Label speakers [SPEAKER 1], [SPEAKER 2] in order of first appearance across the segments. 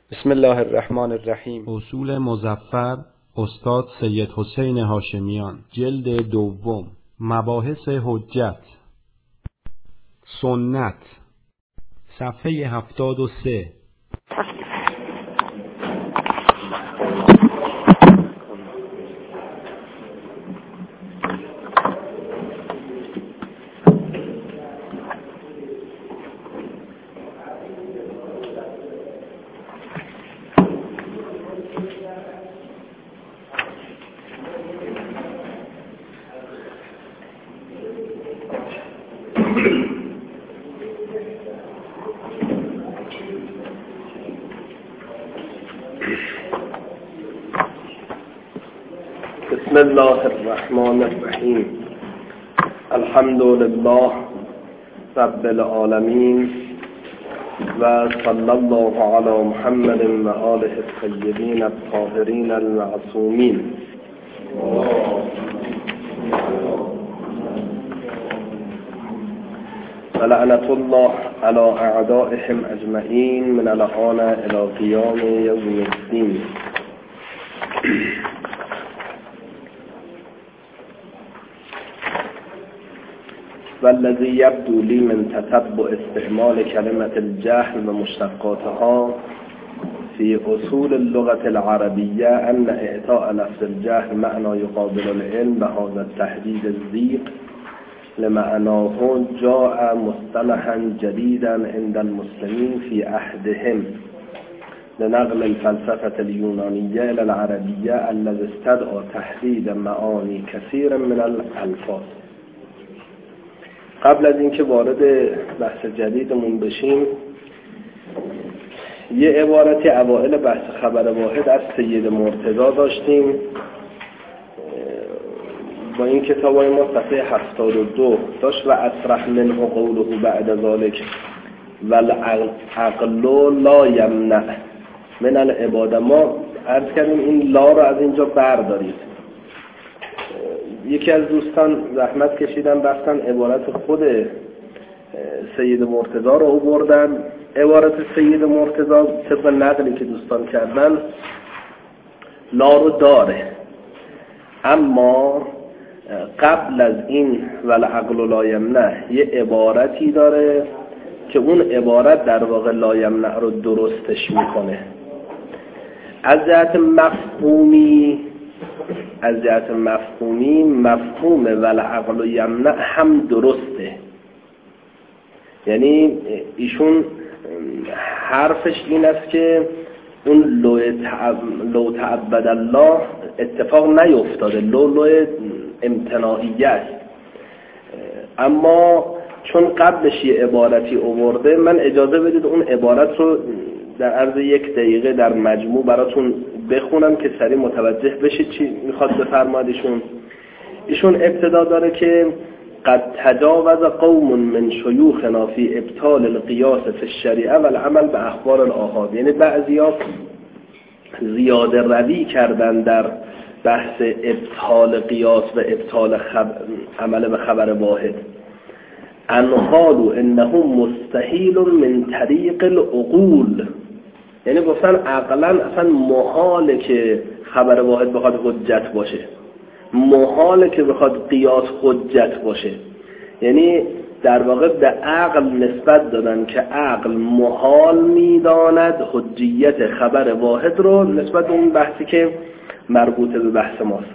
[SPEAKER 1] بسم الله الرحمن الرحیم.
[SPEAKER 2] اصول مظفر استاد سید حسین هاشمیان، جلد دوم، مباحث حجت. سنت، صفحه 73.
[SPEAKER 1] بسم الله الرحمن الرحیم. الحمد لله رب العالمین و صلی الله علی محمد و آله الطیبین الطاهرین المعصومین. و لعنة الله علی اعدائهم اجمعین من الآن الی قیام یوم الدین. والذي يبدو لي من تتبع استعمال كلمة الجهل ومشتقاتها في أصول اللغة العربية أن إعطاء لفظ الجهل معنى يقابل العلم بهذا التحديد الضيق لمعناه جاء مصطلحا جديدا عند المسلمين في عهدهم لنقل الفلسفة اليونانية إلى العربية الذي استدعى تحديد معاني كثير من الألفاظ. قبل از اینکه وارد بحث جدیدمون بشیم، یه عبارتی اوائل بحث خبر واحد از سید مرتضی داشتیم. با این کتابای ما صفحه 72 داشت و اصرح منه قوله بعد ذلك والعقل لا یمنع من العباده. ما عرض کردیم این لا رو از اینجا بردارید. یکی از دوستان زحمت کشیدن رفتن عبارت خود سید مرتضی رو آوردن. عبارت سید مرتضی طبق نقلی که دوستان کردن لا رو داره، اما قبل از این والعقل لا یمنع یه عبارتی داره که اون عبارت در واقع لا یمنع رو درستش میکنه. از جهت مفهومی مفهوم والعقل یمنع هم درسته. یعنی ایشون حرفش این است که اون لو تعبد الله اتفاق نیفتاده، لو امتناعیه است، اما چون قبلش یه عبارتی آورده، من اجازه بدید اون عبارت رو در عرض 1 دقیقه در مجموع براتون بخونم که سریع متوجه بشید چی میخواد بفرماید. ایشون ابتدا داره که قد تجاوز قوم من شیوخنا فی ابطال القیاس فی الشریعه والعمل به اخبار الآحاد. یعنی بعضیا زیاده روی کردن در بحث ابطال قیاس و ابطال عمل به خبر واحد. انقالوا انه مستحیل من طریق العقول. یعنی گفتن عقلا اصلا محاله که خبر واحد بخواد حجت باشه، محاله که بخواد قیاس حجت باشه. یعنی در واقع به عقل نسبت دادن که عقل محال میداند حجیت خبر واحد رو نسبت به اون بحثی که مربوط به بحث ماست.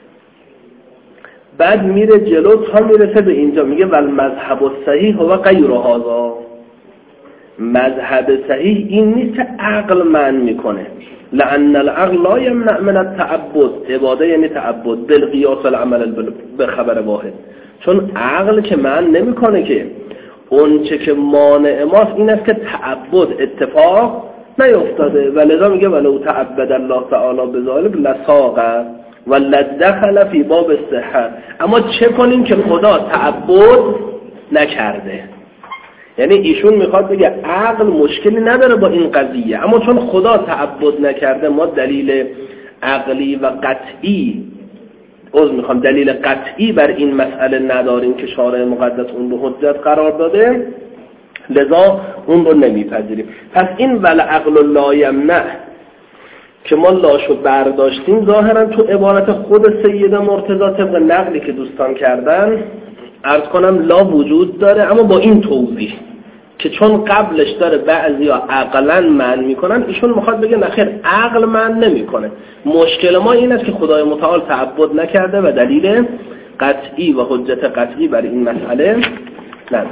[SPEAKER 1] بعد میره جلو تا میرسه به اینجا، میگه والمذهب الصحیح و غیر هذا. مذهب صحیح این نیست که عقل منع میکنه، لأن العقل لا یمنع من التعبد. عباده یعنی تعبد بالقیاس العمل به خبر واحد. چون عقل که منع نمیکنه، که اون چه که مانع ماست این است که تعبد اتفاق نیفتاده. ولذا میگه ولو تعبد الله تعالی بذلک لساق ولدخل فی باب الصحه. اما چه کنیم که خدا تعبد نکرده؟ یعنی ایشون میخواد بگه عقل مشکلی نداره با این قضیه، اما چون خدا تعبد نکرده ما دلیل عقلی و قطعی دلیل قطعی بر این مسئله نداریم که شارع مقدس اون رو حجت قرار داده. لذا اون رو نمیپذیریم. پس این ولعقل لا یمنع که ما لاشو برداشتیم ظاهرا تو عبارت خود سید مرتضی طبق نقلی که دوستان کردن عرض کنم لا وجود داره، اما با این توضیح که چون قبلش داره بعضیا عقلا معنی میکنن، ایشون میخواد بگه نخیر عقل معنی نمیکنه. مشکل ما این است که خدای متعال تعبد نکرده و دلیل قطعی و حجت قطعی برای این مسئله نداره.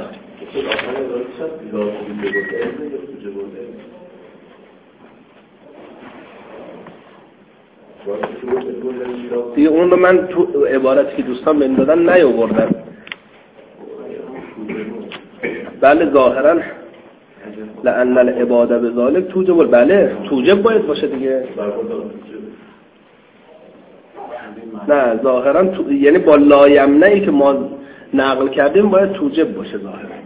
[SPEAKER 1] دیگه اون رو من تو عبارتی که دوستان بهم دادن نیاوردم. بله ظاهرا لأن العباده بذالک توجب، بله توجب باید باشه دیگه. نه ظاهرا یعنی با لایمنعی که ما نقل کردیم باید توجب باشه ظاهرا.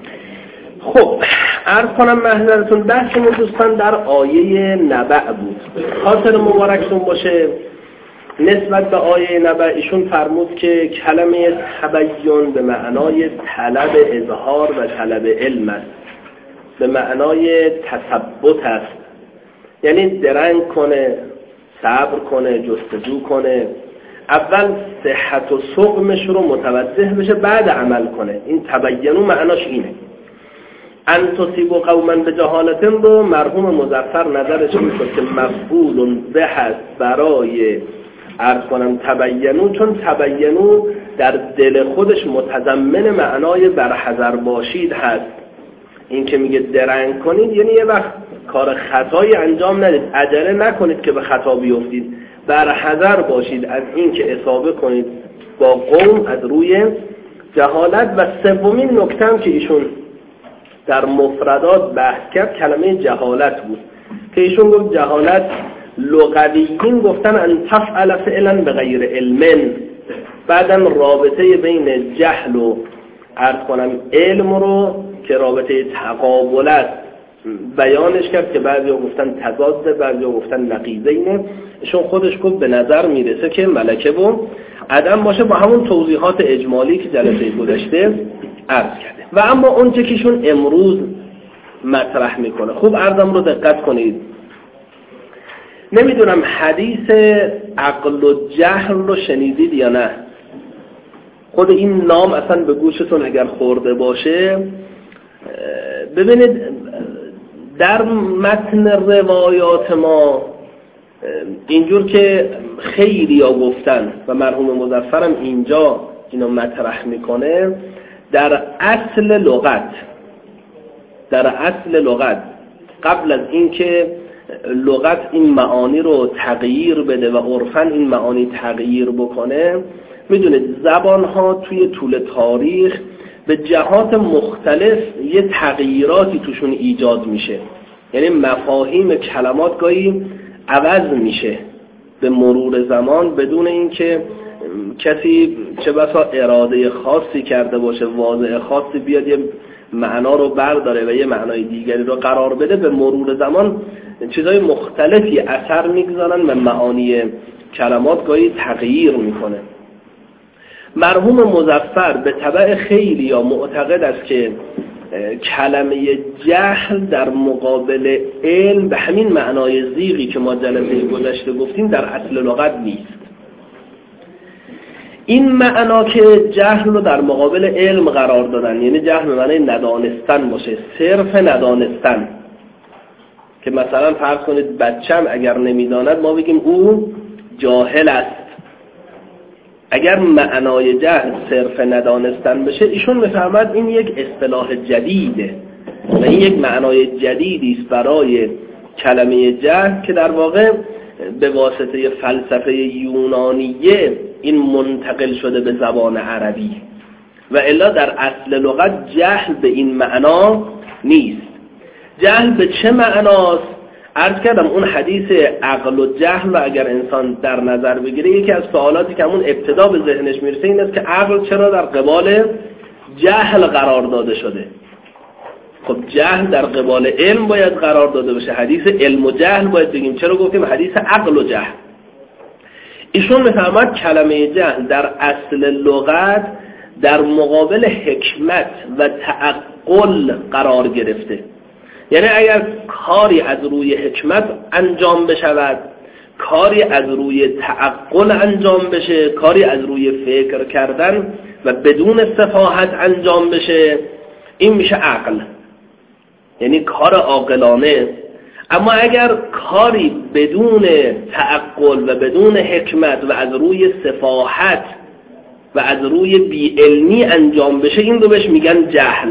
[SPEAKER 1] خب عرض کنم محضرتون بحثمون دوستان در آیه نبأ بود. خاطر مبارکتون باشه نسبت به آیه نبأ ایشون فرمود که کلمه تبیین به معنای طلب اظهار و طلب علم است، به معنای تثبت است، یعنی درنگ کنه، صبر کنه، جستجو کنه، اول صحت و سقمش رو متوجه بشه بعد عمل کنه. این تبیینو معناش اینه. ان تصیبوا قوما بجهالة رو مرحوم مظفر نظرش این شد که مفعول به هست برای عرض کنم تبینو، چون تبینو در دل خودش متضمن معنای برحذر باشید هست. این که میگه درنگ کنید یعنی یه وقت کار خطایی انجام ندید، عجله نکنید که به خطا بیفتید، برحذر باشید از این که اصابه کنید با قوم از روی جهالت. و سومین نکته هم که ایشون در مفردات بحث کرد کلمه جهالت بود که ایشون گفت جهالت لغویین گفتن ان تفعل فعلا به غیر علم، بعدم رابطه بین جهل و عرض کنم علم رو که رابطه تقابل است بیانش کرد که بعضیا گفتن تضاده، بعضیا گفتن نقیضینه. ایشون خودش گفت به نظر میرسه که ملکه و عدم باشه، با همون توضیحات اجمالی که جلسه گذشته عرض کرده. و اما اون چه که ایشون امروز مطرح میکنه، خوب عرضم رو دقت کنید. نمیدونم حدیث عقل و جهل رو شنیدید یا نه. خود این نام اصلا به گوشتون اگر خورده باشه، ببینید در متن روایات ما اینجور که خیلی ها گفتن و مرحوم مظفرم اینجا اینو مطرح میکنه، در اصل لغت قبل از اینکه لغت این معانی رو تغییر بده و عرفاً این معانی تغییر بکنه، میدونید زبان ها توی طول تاریخ به جهات مختلف یه تغییراتی توشون ایجاد میشه، یعنی مفاهیم کلمات گاهی عوض میشه به مرور زمان بدون اینکه کسی چه بسا اراده خاصی کرده باشه، واضح خاصی بیاد یه معنا رو برداره و یه معنای دیگری رو قرار بده. به مرور زمان چیزهای مختلفی اثر میگذارن و معانی کلمات گاهی تغییر میکنه. مرحوم مظفر به تبع خیلی یا معتقد است که کلمه جهل در مقابل علم به همین معنای زیغی که ما جلسه گذشته گفتیم در اصل لغت نیست. این معنا که جهل رو در مقابل علم قرار دادن، یعنی جهل به معنی ندانستن باشه، صرف ندانستن، که مثلا فرض کنید بچم اگر نمیداند ما بگیم او جاهل است. اگر معنای جهل صرف ندانستن بشه، ایشون میفهمد این یک اصطلاح جدیده و این یک معنای جدیدی است برای کلمه جهل که در واقع به واسطه فلسفه یونانیه این منتقل شده به زبان عربی و الا در اصل لغت جهل به این معنا نیست. جهل به چه معناست؟ عرض کردم اون حدیث عقل و جهل و اگر انسان در نظر بگیره، یکی از سوالاتی که همون ابتدا به ذهنش میرسه این است که عقل چرا در قبال جهل قرار داده شده؟ خب جهل در قبال علم باید قرار داده بشه، حدیث علم و جهل باید بگیم. چرا گفتیم حدیث عقل و جهل؟ ایشون میفهمد کلمه جهل در اصل لغت در مقابل حکمت و تعقل قرار گرفته. یعنی اگر کاری از روی حکمت انجام بشود، کاری از روی تعقل انجام بشه، کاری از روی فکر کردن و بدون سفاهت انجام بشه، این میشه عقل، یعنی کار عاقلانه. اما اگر کاری بدون تعقل و بدون حکمت و از روی سفاهت و از روی بی‌علمی انجام بشه، این رو بهش میگن جهل.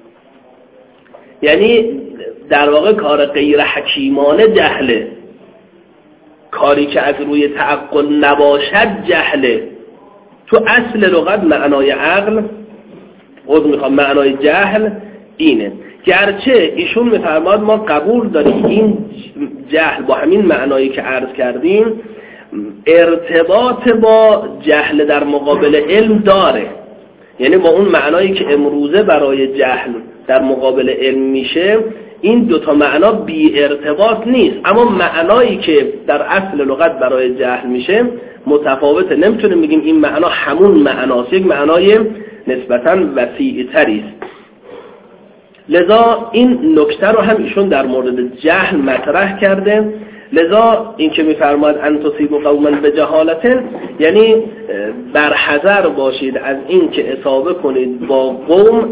[SPEAKER 1] یعنی در واقع کار غیر حکیمانه جهله، کاری که از روی تعقل نباشد جهله. تو اصل لغت معنای عقل، معنای جهل اینه. گرچه ایشون میفرماد ما قبول داریم این جهل با همین معنایی که عرض کردیم ارتباط با جهل در مقابل علم داره، یعنی با اون معنایی که امروزه برای جهل در مقابل علم میشه، این دوتا معنا بی ارتباط نیست، اما معنایی که در اصل لغت برای جهل میشه متفاوته. نمیتونیم بگیم این معنا همون معناست، یک معنای نسبتاً وسیع‌تری است. لذا این نکته رو هم ایشون در مورد جهل مطرح کرده. لذا این که میفرماد ان تصیبوا قوما بجهالة، یعنی برحذر باشید از این که اصابه کنید با قوم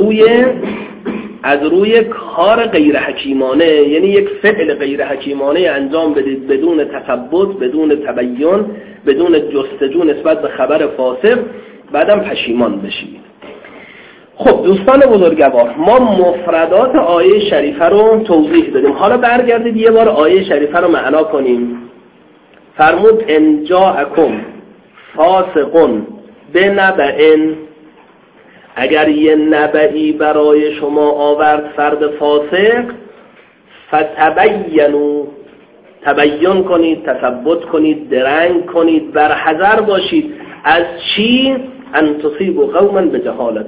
[SPEAKER 1] از روی کار غیر حکیمانه، یعنی یک فعل غیر حکیمانه انجام بدید بدون تثبت، بدون تبیین، بدون جستجو نسبت به خبر فاسق، بعدم پشیمان بشید. خب دوستان بزرگوار، ما مفردات آیه شریفه رو توضیح دادیم. حالا برگردید یه بار آیه شریفه رو معنا کنیم. فرمود ان جاءکم فاسق بنبأ، اگر یه نبئی برای شما آورد فرد فاسق، فتبینوا، تبیین کنید، تثبت کنید، درنگ کنید، برحذر باشید از چی؟ ان تصیبوا قوما بجهالة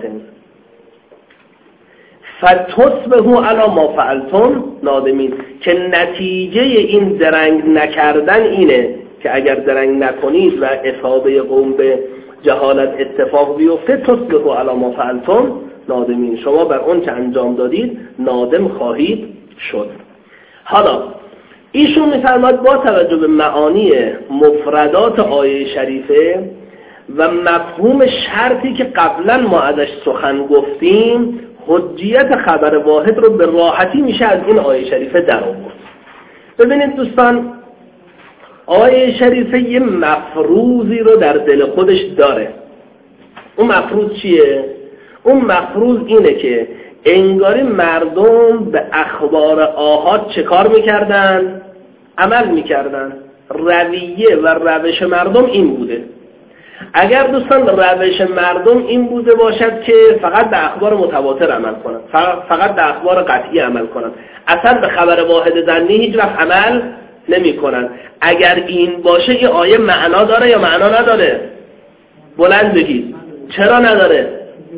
[SPEAKER 1] فتصبحوا علی ما فعلتم نادمین، که نتیجه این درنگ نکردن اینه که اگر درنگ نکنید و اصابه قوم به جهالت اتفاق بیفته، تصبحوا علی ما فعلتم نادمین، شما بر اون چه انجام دادید نادم خواهید شد. حالا ایشون می‌فرماد با توجه به معانی مفردات آیه شریفه و مفهوم شرطی که قبلا ما ازش سخن گفتیم، حجیت خبر واحد رو به راحتی میشه از این آیه شریفه در آورد. ببینید دوستان، آیه شریفه یه مفروضی رو در دل خودش داره. اون مفروض چیه؟ اون مفروض اینه که انگاری مردم به اخبار آحاد چه کار میکردن؟ عمل میکردن. رویه و روش مردم این بوده. اگر دوستان روش مردم این بوده باشد که فقط به اخبار متواتر عمل کنند، فقط به اخبار قطعی عمل کنند، اصلا به خبر واحد ظنی هیچ وقت عمل نمی کنند، اگر این باشه این آیه معنا داره یا معنا نداره؟ بلند بگید چرا نداره؟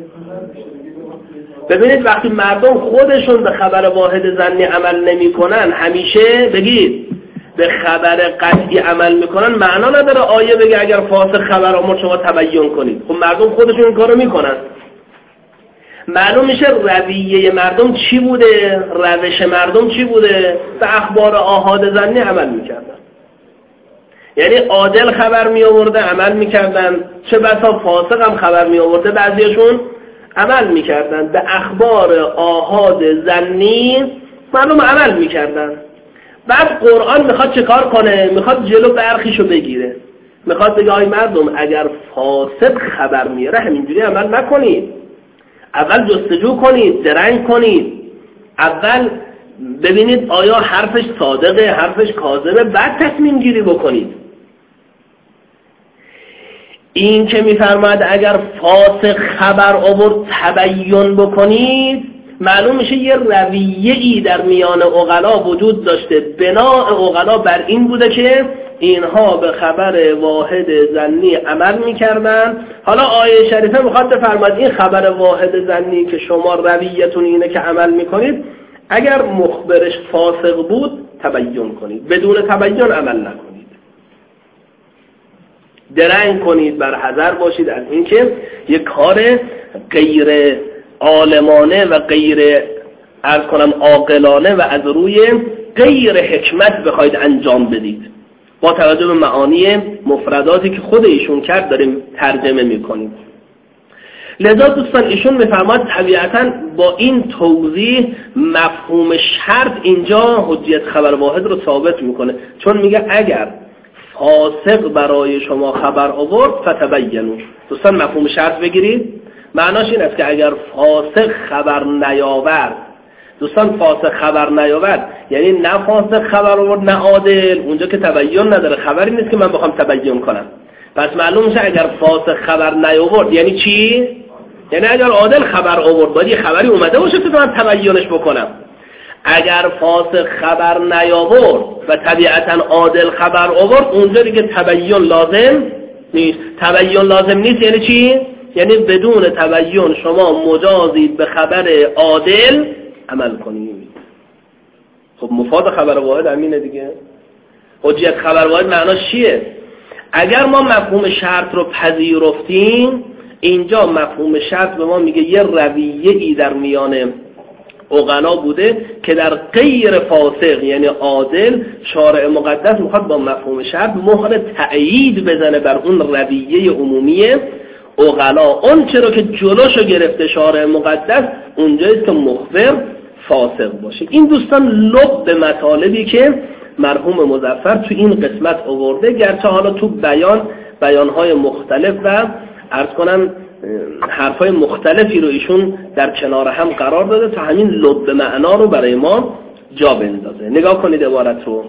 [SPEAKER 1] ببینید وقتی مردم خودشون به خبر واحد ظنی عمل نمی کنن، همیشه بگید به خبر قطعی عمل میکنن، معنا نداره آیه بگه اگر فاسق خبر آمد شما تبیین کنید. خب مردم خودشون این کارو میکنن. معلوم میشه رویه مردم چی بوده، روش مردم چی بوده؟ به اخبار آحاد ظنی عمل میکردن. یعنی عادل خبر میآورده عمل میکردن، چه بسا فاسق هم خبر میآورده بعضیشون عمل میکردن. به اخبار آحاد ظنی مردم عمل میکردن. بعد قرآن میخواد چه کار کنه؟ میخواد جلو برخیشو بگیره، میخواد بگه آی مردم اگر فاسق خبر میاره همینجوری عمل نکنید، اول جستجو کنید، درنگ کنید، اول ببینید آیا حرفش صادقه، حرفش کاذبه، بعد تصمیم گیری بکنید. این که میفرماد اگر فاسق خبر آورد تبیین بکنید، معلوم میشه یه رویه‌ای در میان عقلا وجود داشته. بناء عقلا بر این بوده که اینها به خبر واحد ظنی عمل میکردن. حالا آیه شریفه میخواد بفرماد این خبر واحد ظنی که شما رویتون اینه که عمل میکنید، اگر مخبرش فاسق بود تبیین کنید، بدون تبیین عمل نکنید. درنگ کنید، بر حذر باشید از اینکه یک کار غیر عالمانه و غیر عاقلانه و از روی غیر حکمت بخواید انجام بدید. با توجه به معانی مفرداتی که خود ایشون کرد داریم ترجمه میکنیم. لذا دوستان ایشون میفرماد طبیعتاً با این توضیح مفهوم شرط اینجا حجیت خبر واحد رو ثابت میکنه، چون میگه اگر فاسق برای شما خبر آورد فتبینوا. دوستان مفهوم شرط بگیرید، معناش این است که اگر فاسق خبر نیاورد، دوستان فاسق خبر نیاورد یعنی نه فاسق خبر آورد نه عادل، اونجا که تبیین نداره، خبری نیست که من بخوام تبیین کنم. پس معلوم میشه اگر فاسق خبر نیاورد یعنی چی؟ یعنی اگر عادل خبر آورد باید یه خبری اومده باشه که من تبیینش بکنم. اگر فاسق خبر نیاورد و طبیعتا عادل خبر آورد، اونجا دیگه تبیین لازم نیست. تبیین لازم نیست یعنی چی؟ یعنی بدون تبیین شما مجازید به خبر عادل عمل کنید. خب مفاد خبر واحد همینه دیگه. حجیت خبر واحد معناش چیه؟ اگر ما مفهوم شرط رو پذیرفتیم، اینجا مفهوم شرط به ما میگه یه رویه‌ای در میان عقلا بوده که در غیر فاسق یعنی عادل شارع مقدس میخواد با مفهوم شرط مهر تأیید بزنه بر اون رویه عمومی عقلا. اون چرا که جلوشو گرفته شارع مقدس اونجاییست که مخبر فاسق باشه. این دوستان لب مطالبی که مرحوم مظفر تو این قسمت آورده، گرچه حالا تو بیانهای مختلف و عرض کنم حرفای مختلفی رو ایشون در کنار هم قرار داده تا همین لب معنا رو برای ما جا بندازه. نگاه کنید عبارت رو.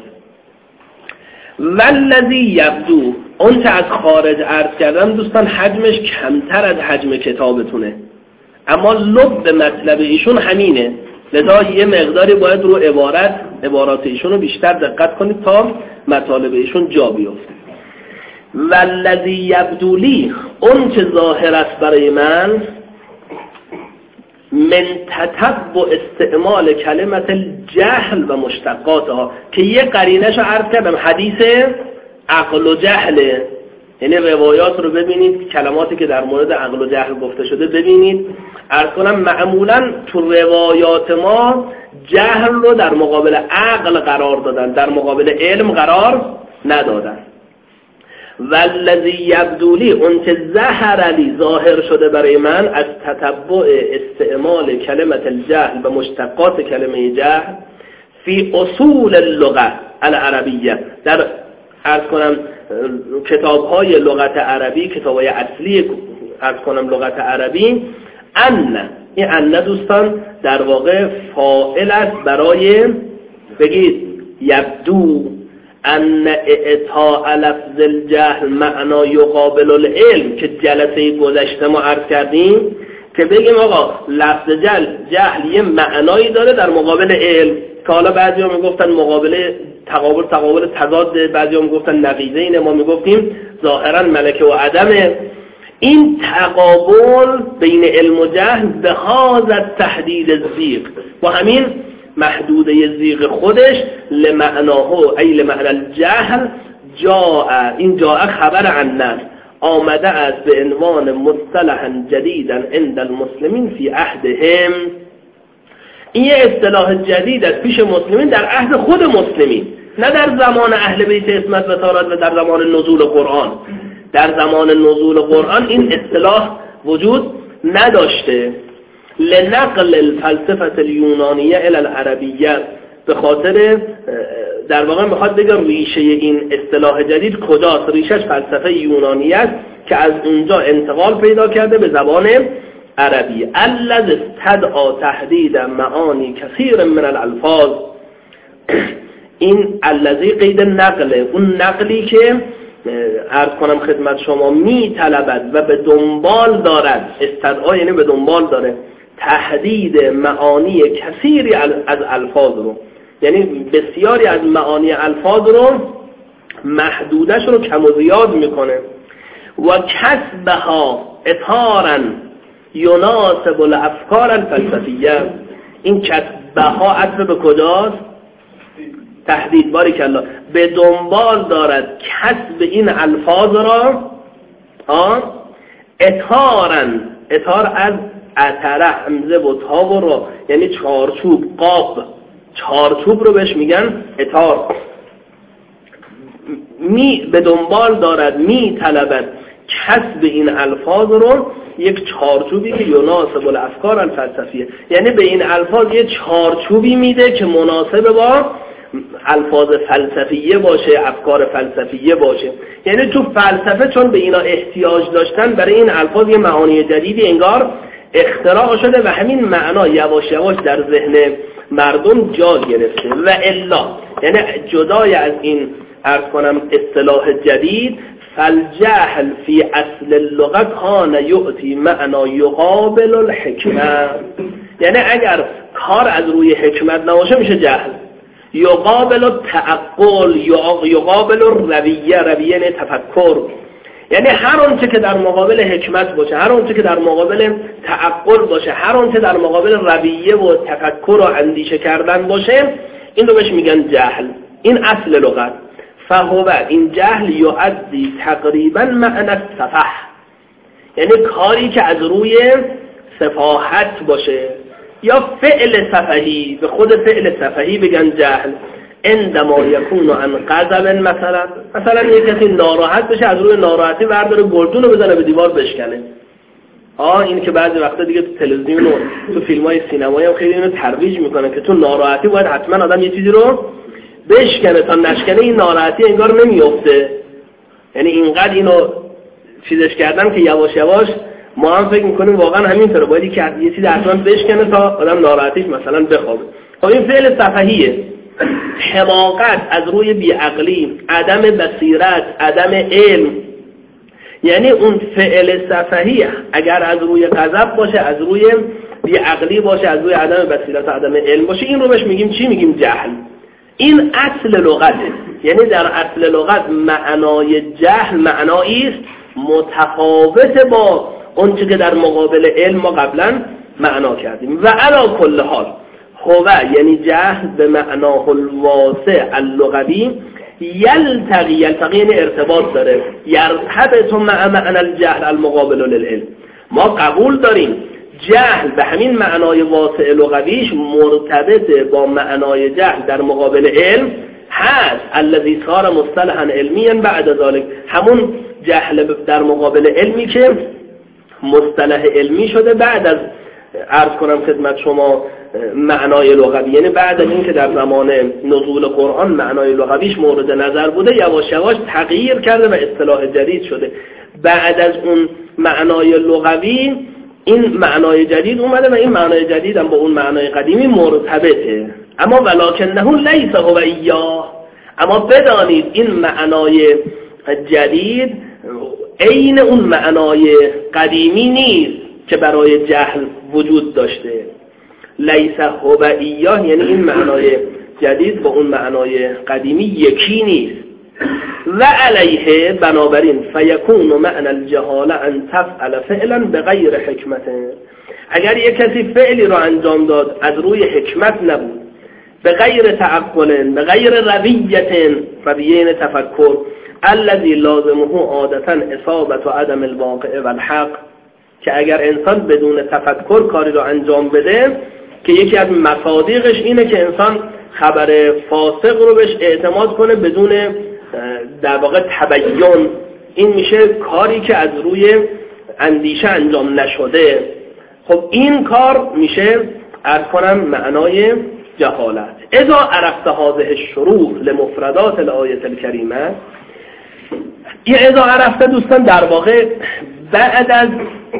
[SPEAKER 1] والذی یبدو، اون که از خارج عرض کردم دوستان حجمش کمتر از حجم کتابتونه، اما لب مطلب ایشون همینه، لذا یه مقداری باید رو عبارات ایشون رو بیشتر دقت کنید تا مطالب ایشون جا بیفته. والذی یبدو لی، اون که ظاهر است برای من، من تتبع استعمال کلمت الجهل و مشتقاتها، که یه قرینش رو عرض کردم حدیث عقل و جهله، یعنی روایات رو ببینید، کلماتی که در مورد عقل و جهل گفته شده ببینید. عرض کنم معمولا تو روایات ما جهل رو در مقابل عقل قرار دادن، در مقابل علم قرار ندادن. والذی یبدو لی، اون که ظهر لی ظاهر شده برای من از تتبع استعمال کلمت الجهل و مشتقات کلمه جهل فی اصول اللغة العربیه، در عرض کنم کتاب‌های لغت عربی، کتاب‌های اصلی عرض کنم لغت عربی، این دوستان در واقع فاعل است برای بگید یبدو ان اعطاء لفظ الجهل معنا یقابل العلم، که جلسه گذشته ما عرض کردیم که بگیم آقا لفظ جهل یه معنایی داره در مقابل علم، که حالا بعضی ها میگفتن مقابل تقابل تضاد، بعضی ها میگفتن نقیضه اینه، ما میگفتیم ظاهرا ملکه و عدمه. این تقابل بین علم و جهل به هذا تحدید الزیغ، با همین محدوده زیغ خودش لمعناه ای لمعنى الجهل این جاء خبر عن آمده است به عنوان مصطلحا جدیدا عند المسلمین فی عهدهم. این یه اصطلاح جدید است پیش مسلمین در عهد خود مسلمین، نه در زمان اهل بیت عصمت و طهارت و در زمان نزول قرآن. در زمان نزول قرآن این اصطلاح وجود نداشته. لنقل الفلسفه اليونانیه الى العربیه، به خاطر در واقع میخواد بگم ریشه این اصطلاح جدید کجاست. ریشش فلسفه یونانی است که از اونجا انتقال پیدا کرده به زبان عربی. الذی استدعا تحدید معانی کثیر من الالفاظ، این الذی قید نقله، اون نقلی که عرض کنم خدمت شما می طلبد و به دنبال دارد، استدعا یعنی به دنبال داره تحدید معانی کثیری از الفاظ رو، یعنی بسیاری از معانی الفاظ رو محدودش رو کم و زیاد میکنه. و کسبها اطهارا یناسب الافکار الفلسفیه، این کسبها عطف به کجاست؟ تهدید، باریکالله، به دنبال دارد کسب این الفاظ را اطار از اطره، همزه و تا و را، یعنی چارچوب، قاب، چارچوب رو بهش میگن اطار. به دنبال دارد، می طلبد کسب این الفاظ رو یک چارچوبی که یناسب الافکار الفلسفیه، یعنی به این الفاظ یه چارچوبی میده که مناسب با الفاظ فلسفیه باشه، افکار فلسفیه باشه. یعنی تو فلسفه چون به اینا احتیاج داشتن، برای این الفاظ یه معانی جدیدی انگار اختراع شده و همین معنا یواش یواش در ذهن مردم جا گرفته. و الا، یعنی جدای از این عرض کنم اصطلاح جدید، فالجهل فی اصل اللغه کان یؤتی معنا یقابل الحکمت، یعنی اگر کار از روی حکمت نباشه میشه جهل. یقابل التعقل، یقابل الرویه، رویه یعنی تفکر، یعنی هر آنچه که در مقابل حکمت باشه، هر آنچه که در مقابل تعقل باشه، هر آنچه در مقابل رویه و تفکر و اندیشه کردن باشه، این رو بهش میگن جهل. این اصل لغت. فهو، این جهل یؤدی تقریبا معنی السفه، یعنی کاری که از روی سفاهت باشه، یا فعل سفهی، به خود فعل سفهی بگن جهل. عندما یکون عن غضب، مثلا یک کسی ناراحت بشه، از روی ناراحتی برداره گلدون رو بزنه به دیوار بشکنه. این که بعضی وقتا دیگه تو تلویزیون و تو فیلم‌های سینمایی هم خیلی اینو ترویج میکنن که تو ناراحتی باید حتما آدم یه چیزی رو بشکنه، تا نشکنه این ناراحتی انگار نمیفته. یعنی اینقدر اینو چیزش کردن که یواش یواش ما هم فکر میکنیم واقعا همینطوره، باید که یه چیزی حتما بشکنه تا آدم ناراحتیش مثلا بخوابه. خب این فعل سفهیه. حماقت از روی بیعقلی، عدم بصیرت، عدم علم، یعنی اون فعل سفهی اگر از روی غضب باشه، از روی بیعقلی باشه، از روی عدم بصیرت و عدم علم باشه، این رو بهش میگیم چی؟ میگیم جهل. این اصل لغته. یعنی در اصل لغت معنای جهل معنایی است متفاوت با اون چیزی که در مقابل علم ما قبلا معنا کردیم. و علی کل حال هو، یعنی جهل به معناه الواسع اللغوی، یلتقی یعنی ارتباط داره، یرتبط مع معنی الجهل المقابل للعلم. ما قبول داریم جهل به همین معنای واسع لغویش مرتبط با معنای جهل در مقابل علم هست، الذی صار مصطلحا علمیا بعد ذلك، همون جهل در مقابل علمی که مصطلح علمی شده بعد از عرض کنم خدمت شما معنای لغوی، یعنی بعد از این که در زمان نزول قرآن معنای لغویش مورد نظر بوده، یواش یواش تغییر کرده و اصطلاح جدید شده. بعد از اون معنای لغوی این معنای جدید اومده و این معنای جدید هم با اون معنای قدیمی مرتبطه. اما ولکنه لیس هو ایاه، اما بدانید این معنای جدید عین اون معنای قدیمی نیست که برای جهل وجود داشته. لیس هو ایاه یعنی این معنای جدید با اون معنای قدیمی یکی نیست. و علیه، بنابراین فیکون معنی الجهاله ان تفعل فعلا بغیر حکمت، اگر یک کسی فعلی رو انجام داد از روی حکمت نبود، بغیر تعقل، بغیر رویه تفکر، الذی لازمه عادتا اصابت و عدم الواقع والحق، که اگر انسان بدون تفکر کاری رو انجام بده، که یکی از مصادیقش اینه که انسان خبر فاسق رو بهش اعتماد کنه بدون در واقع تبیین، این میشه کاری که از روی اندیشه انجام نشده. خب این کار میشه عرض کنم معنای جهالت. اذا عرفت هذه الشروح لمفردات الآیه الکریمه، این اذا عرفت دوستان در واقع بعد از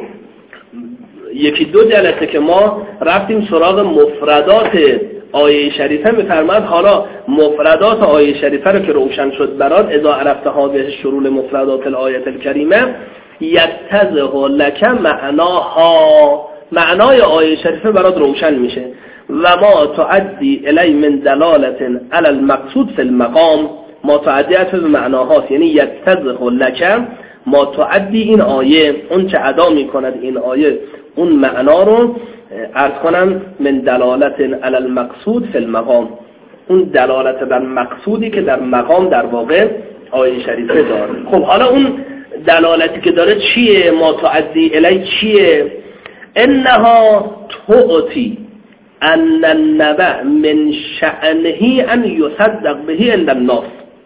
[SPEAKER 1] یکی دو جلسه که ما رفتیم سراغ مفردات آیه شریفه، می‌فرماد حالا مفردات آیه شریفه رو که روشن شد برات، اذا عرفت هذه الشروح لمفردات الآیه الکریمه یتضح لک معناها، معنای آیه شریفه برات روشن میشه. و ما تعدی الی من دلالت علی المقصود فی المقام، ما تعدی به معناهاست، یعنی یتضح لک، ما تعدی این آیه اون چه ادا میکند این آیه اون معنا رو عرض کنم من دلالت علی المقصود فی المقام، اون دلالت بر مقصودی که در مقام در واقع آیه شریفه داره. خب حالا اون دلالتی که داره چیه؟ ما تعدی الی چیه؟ انها تعطی ان النبأ من شأنه ان یصدق به عند الناس.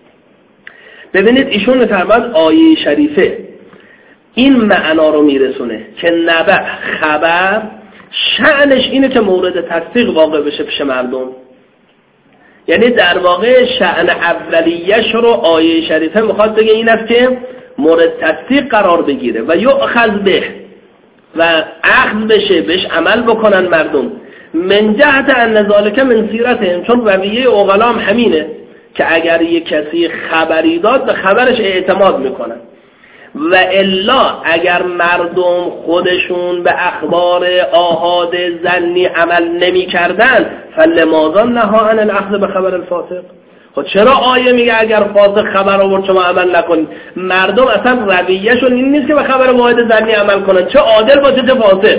[SPEAKER 1] ببینید ایشون می‌فرماد آیه شریفه این معنا رو میرسونه که نبأ خبر شأنش اینه که مورد تصدیق واقع بشه پیش مردم. یعنی در واقع شأن اولیه‌اش رو آیه شریفه میخواد بگه این است که مورد تصدیق قرار بگیره و یؤخذ به و اخذ بشه، بهش عمل بکنن مردم. من جهت ان ذلک من سیرتهم، چون رویه عقلام همینه که اگر یک کسی خبری داد به خبرش اعتماد میکنن و الا اگر مردم خودشون به اخبار آحاد ظنی عمل نمی کردن فلماذا نهی عن الاخذ به خبر الفاسق. خب چرا آیه میگه اگر فاسق خبر آورد شما عمل نکنید؟ مردم اصلا رویهشون این نیست که به خبر واحد ظنی عمل کنن، چه عادل باشه چه فاسق.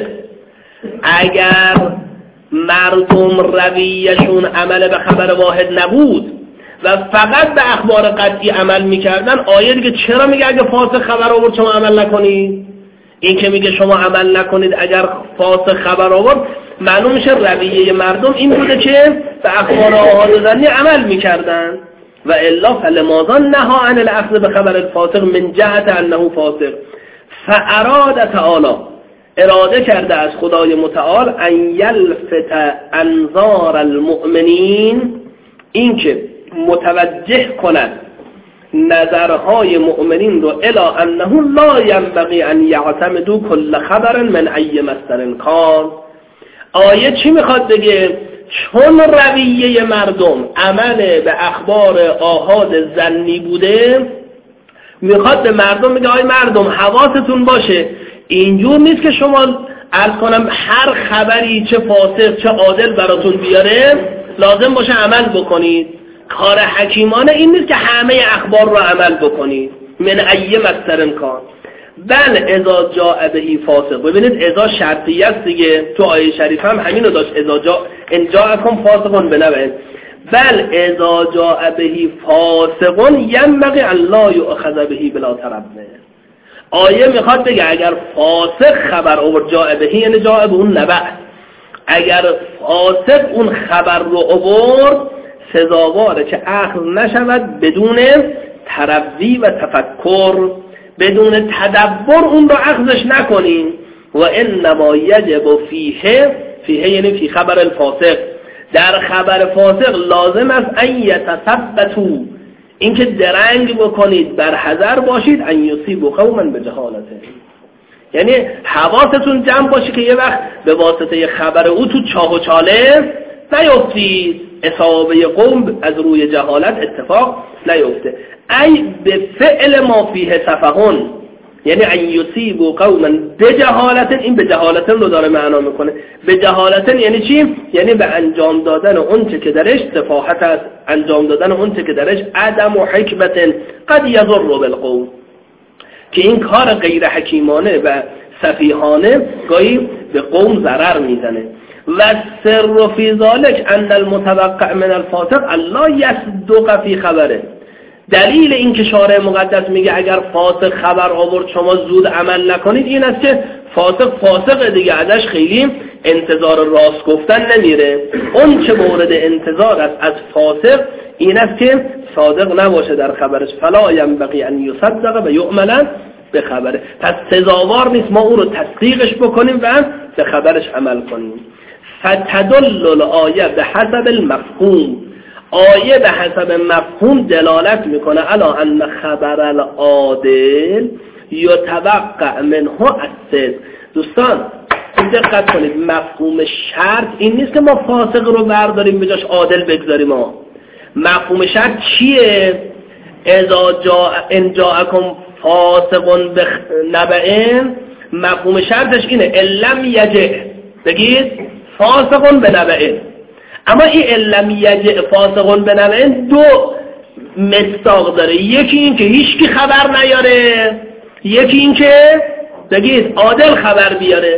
[SPEAKER 1] اگر مردم رویهشون عمل به خبر واحد نبود و فقط به اخبار قطعی عمل میکردن، آیه دیگه چرا میگه اگه فاسق خبر آورد شما عمل نکنید؟ این که میگه شما عمل نکنید اگر فاسق خبر آورد، معلوم میشه رویه مردم این بوده که به اخبار آحاد ظنی عمل میکردن و الا فلماذا نهی عن الاخذ بخبر الفاسق من جهت انه فاسق. فاراد تعالی، اراده کرده از خدای متعال ان یلفت انظار المؤمنین، این که متوجه کند نظرهای مؤمنین رو الی انه لا ینبغی ان یعتمدوا کل خبر من ای مصدر کان. آیه چی میخواد بگه؟ چون رویه مردم عمل به اخبار آحاد ظنی بوده، میخواد به مردم میگه آی مردم حواستون باشه، اینجور نیست که شما عرض کنم هر خبری چه فاسق چه عادل براتون بیاره لازم باشه عمل بکنید. کار حکیمانه این نیست که همه اخبار رو عمل بکنید. من ای مصدر کان بل اذا جاء به فاسق. ببینید اذا شرطیه است دیگه، تو آیه شریف هم همین رو داشت، اذا ان جاءکم فاسق بنبأ. بل اذا جاء به فاسق ینبغی ان لا یؤخذ به بلا تربه. آیه میخواد بگه اگر فاسق خبر آورد، جاء به یعنی جاء به اون نبأ، اگر فاسق اون خبر رو آورد سزاواره که اخذ نشود بدون تروی و تفکر، بدون تدبر اون رو اخذش نکنیم. و انما یجب فیه یعنی فی خبر الفاسق، در خبر فاسق لازم است ان یتثبتوا، اینکه درنگ بکنید، بر حذر باشید، ان یصیبوا قوما بجهالته، یعنی حواستون جمع باشه که یه وقت به واسطه خبر او تو چاه و چاله نیفتید، اصابه قوم از روی جهالت اتفاق نیفته. ای به فعل ما فیه سفهون، یعنی ان یصیبوا قوما بجهالت، این به جهالت رو داره معنا میکنه. به جهالت یعنی چی؟ یعنی به انجام دادن اون که درش سفاهت است، انجام دادن اون که درش عدم و حکمت قد یضر بالقوم، که این کار غیر حکیمانه و سفیهانه گاهی به قوم ضرر میزنه. و سر فی ذلک ان المتوقع من الفاسق الله یصدق فی خبره. دلیل این که شارع مقدس میگه اگر فاسق خبر آورد شما زود عمل نکنید این است که فاسق دیگه ازش خیلی انتظار راست گفتن نمیره. اون چه مورد انتظار است از فاسق این است که صادق نباشه در خبرش. فلا ینبغی ان یصدق و یؤمن به خبره. پس سزاوار نیست ما اون رو تصدیقش بکنیم و به خبرش عمل کنیم. فتدل الآیه به حسب المفهوم، آیه به حسب مفهوم دلالت میکنه علی ان خبر العادل یتوقع منه الصدق. دوستان دقت کنید، مفهوم شرط این نیست که ما فاسق رو برداریم به جاش عادل بگذاریم. ما مفهوم شرط چیه؟ اذا ان جاءکم فاسق بنبأ، مفهوم شرطش اینه لم یجئ، بگید فاسق بنبأ. اما این لم یجئ فاسق بنبأ دو مصداق داره، یکی این که هیچکی خبر نیاره، یکی این که بگید عادل خبر بیاره.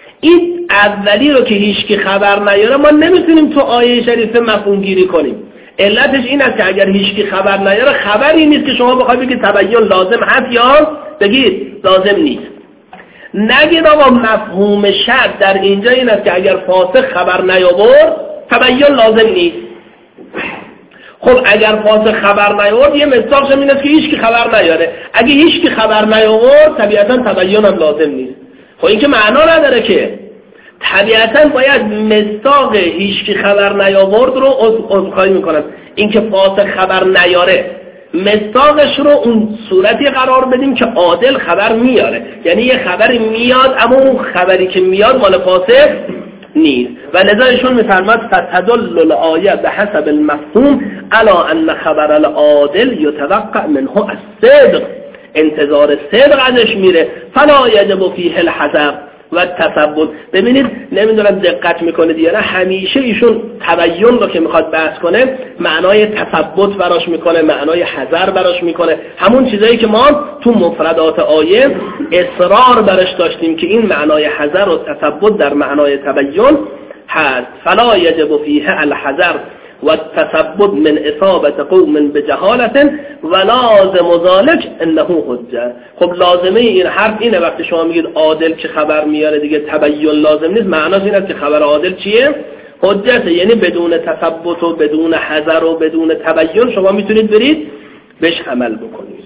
[SPEAKER 1] این اولی رو که هیچکی خبر نیاره ما نمیتونیم تو آیه شریفه مفهوم گیری کنیم. علتش این است که اگر هیچکی خبر نیاره خبری نیست که شما بخواید بگید تبین لازم هست یا بگید لازم نیست. نگید آقا مفهوم شرط در اینجا این است که اگر فاسق خبر نیاورد تبین لازم نیست. خب اگر فاسق خبر نیاورد یه مصداقش این است که هیچکی خبر نیاره. اگه هیچکی خبر نیاورد طبیعتا تبین هم لازم نیست. خب این که معنا نداره که طبیعتا باید مصداق هیچکی خبر نیاورد رو عذرخواهی میکنم این که فاسق خبر نیاره مصداقش رو اون صورتی قرار بدیم که عادل خبر میاره. یعنی یه خبری میاد اما اون خبری که میاد مال فاسق نیست. و لذا ایشون میفرماد فتدل الآیه بحسب المفهوم علی ان خبر العادل یتوقع منه الصدق، انتظار صدق ازش میره. فلا یجب فیه الحذر و تثبت. ببینید نمیدونم دقت میکنه یا نه، همیشه ایشون تبین رو که میخواد بحث کنه معنای تثبت براش میکنه، معنای حذر براش میکنه، همون چیزایی که ما تو مفردات آیه اصرار براش داشتیم که این معنای حذر و تثبت در معنای تبین هست. فلا یجب فیه الحذر و تثبت من اصابت قوم بجهالت و لازم ذلك انه حجه. خب لازمه این حرف اینه وقتی شما میگید عادل که خبر میاره دیگه تبین لازم نیست، معناش این است که خبر عادل چیه؟ حجته. یعنی بدون تثبت و بدون حذر و بدون تبین شما میتونید برید بهش عمل بکنید.